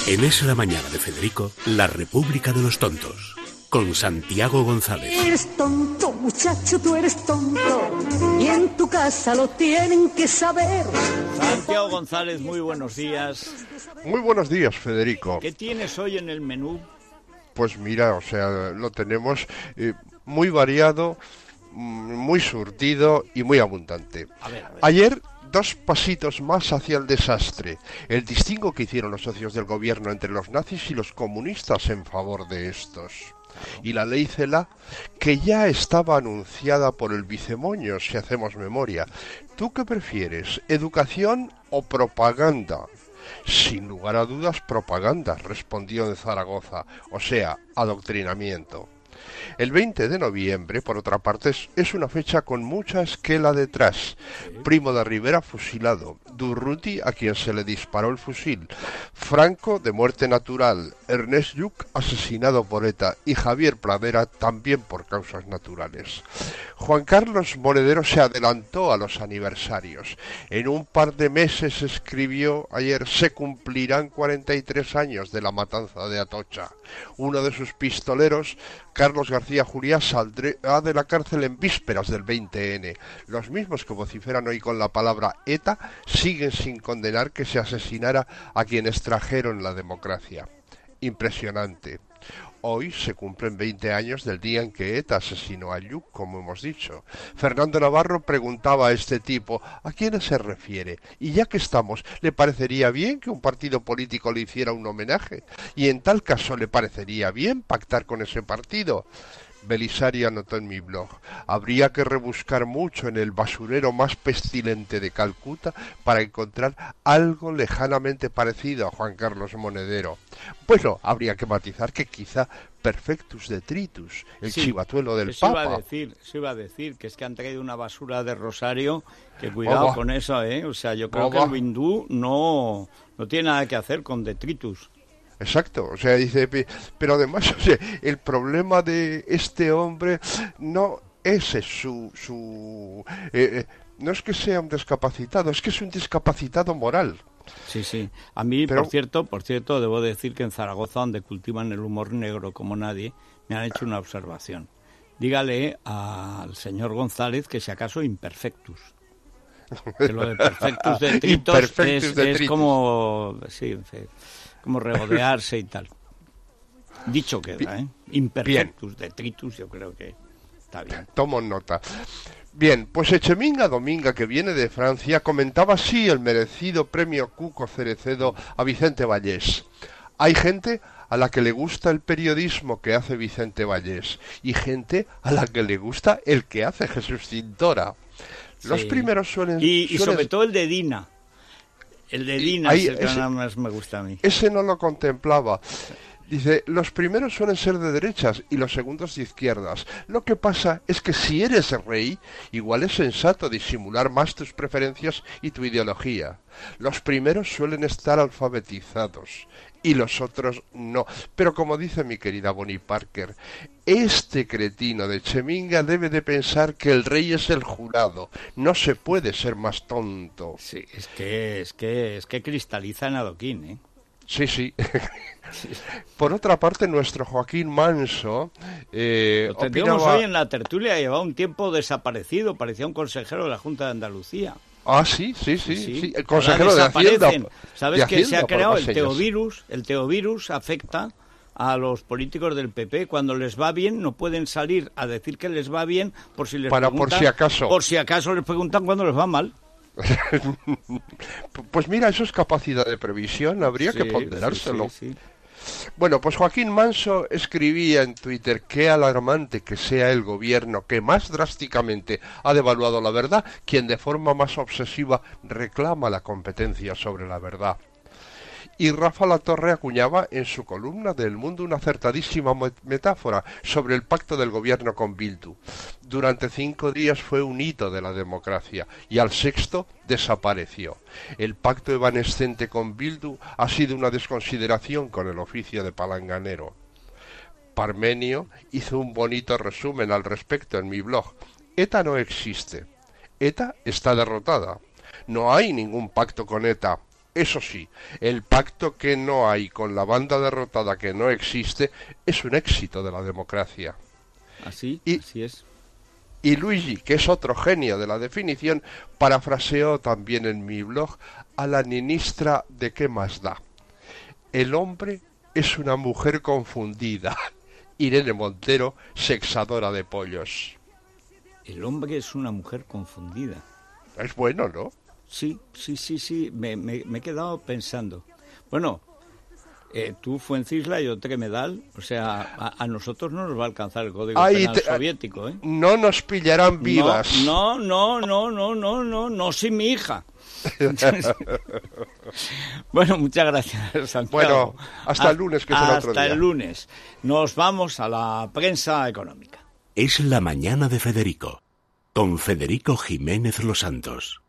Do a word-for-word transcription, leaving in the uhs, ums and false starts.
En Es la Mañana de Federico, La República de los Tontos, con Santiago González. Eres tonto, muchacho, tú eres tonto, y en tu casa lo tienen que saber. Santiago González, muy buenos días. Muy buenos días, Federico. ¿Qué tienes hoy en el menú? Pues mira, o sea, lo tenemos eh, muy variado, muy surtido y muy abundante. A ver, a ver. Ayer, dos pasitos más hacia el desastre. El distingo que hicieron los socios del gobierno entre los nazis y los comunistas en favor de estos. Y la ley Cela, que ya estaba anunciada por el Vicemoño, si hacemos memoria. ¿Tú qué prefieres, educación o propaganda? Sin lugar a dudas, propaganda, respondió en Zaragoza, o sea, adoctrinamiento. El veinte de noviembre, por otra parte, es una fecha con mucha esquela detrás. Primo de Rivera fusilado, Durruti a quien se le disparó el fusil, Franco de muerte natural, Ernest Lluch asesinado por ETA y Javier Pradera también por causas naturales. Juan Carlos Monedero se adelantó a los aniversarios. En un par de meses, escribió ayer, se cumplirán cuarenta y tres años de la matanza de Atocha. Uno de sus pistoleros, Carlos García Juliá, saldrá de la cárcel en vísperas del veinte ene. Los mismos que vociferan hoy con la palabra ETA siguen sin condenar que se asesinara a quienes trajeron la democracia. Impresionante. Hoy se cumplen veinte años del día en que ETA asesinó a Lluch, como hemos dicho. Fernando Navarro preguntaba a este tipo, ¿a quiénes se refiere? Y ya que estamos, ¿le parecería bien que un partido político le hiciera un homenaje? Y en tal caso, ¿le parecería bien pactar con ese partido? Belisario anotó en mi blog, habría que rebuscar mucho en el basurero más pestilente de Calcuta para encontrar algo lejanamente parecido a Juan Carlos Monedero. Bueno, habría que matizar que quizá Perfectus Detritus, el sí, chivatuelo del eso Papa. Iba a decir, eso iba a decir, que es que han traído una basura de Rosario, que cuidado oh, con eso, ¿eh? O sea, yo creo oh, que el hindú no, no tiene nada que hacer con Detritus. Exacto, o sea, dice, pero además, o sea, el problema de este hombre no es su, su eh, no es que sea un discapacitado, es que es un discapacitado moral. Sí, sí. A mí, pero... por cierto, por cierto, debo decir que en Zaragoza, donde cultivan el humor negro como nadie, me han hecho una observación. Dígale al señor González que si acaso imperfectus. Que lo de perfectus detritos es, detritus. es como... Sí, en fin. Como regodearse y tal. Dicho queda, ¿eh? Imperfectus, bien. Detritus, yo creo que está bien. Tomo nota. Bien, pues Echeminga Dominga, que viene de Francia, comentaba así el merecido premio Cuco Cerecedo a Vicente Vallés. Hay gente a la que le gusta el periodismo que hace Vicente Vallés y gente a la que le gusta el que hace Jesús Cintora. Los sí. primeros suelen... Y, y suelen... sobre todo el de Dina. El de Dina Ahí, es el que ese, más me gusta a mí. Ese no lo contemplaba. Dice, los primeros suelen ser de derechas y los segundos de izquierdas. Lo que pasa es que si eres rey, igual es sensato disimular más tus preferencias y tu ideología. Los primeros suelen estar alfabetizados y los otros no. Pero como dice mi querida Bonnie Parker, este cretino de Cheminga debe de pensar que el rey es el jurado. No se puede ser más tonto. Sí, es que es que es que cristaliza en adoquín, ¿eh? Sí, sí. Por otra parte, nuestro Joaquín Manso eh, Lo tendríamos opinaba... hoy en la tertulia, llevaba un tiempo desaparecido, parecía un consejero de la Junta de Andalucía. Ah, sí, sí, sí, sí, sí, sí. el consejero de Hacienda. ¿Sabes de que Hacienda, se ha creado el señas. teovirus? El teovirus afecta a los políticos del P P. Cuando les va bien, no pueden salir a decir que les va bien por si les Para preguntan, por si acaso. Por si acaso les preguntan cuando les va mal. Pues mira, eso es capacidad de previsión, habría sí, que ponderárselo. Sí, sí, sí. Bueno, pues Joaquín Manso escribía en Twitter, qué alarmante que sea el gobierno que más drásticamente ha devaluado la verdad, quien de forma más obsesiva reclama la competencia sobre la verdad. Y Rafa Latorre acuñaba en su columna de El Mundo una acertadísima metáfora sobre el pacto del gobierno con Bildu. Durante cinco días fue un hito de la democracia y al sexto desapareció. El pacto evanescente con Bildu ha sido una desconsideración con el oficio de palanganero. Parmenio hizo un bonito resumen al respecto en mi blog. ETA no existe. ETA está derrotada. No hay ningún pacto con ETA. Eso sí, el pacto que no hay con la banda derrotada que no existe es un éxito de la democracia. Así, y, así es. Y Luigi, que es otro genio de la definición, parafraseó también en mi blog a la ministra de ¿Qué más da? El hombre es una mujer confundida. Irene Montero, sexadora de pollos. El hombre es una mujer confundida. Es bueno, ¿no? Sí, sí, sí, sí, me, me, me he quedado pensando. Bueno, eh, tú Fuencisla, yo Tremedal, o sea, a, a nosotros no nos va a alcanzar el Código Ay, Penal te, soviético, ¿eh? No nos pillarán vivas. No, no, no, no, no, no, no, sin mi hija. Bueno, muchas gracias, Santiago. Bueno, hasta el lunes, que será otro día. Hasta el lunes. Nos vamos a la prensa económica. Es la mañana de Federico, con Federico Jiménez Los Santos.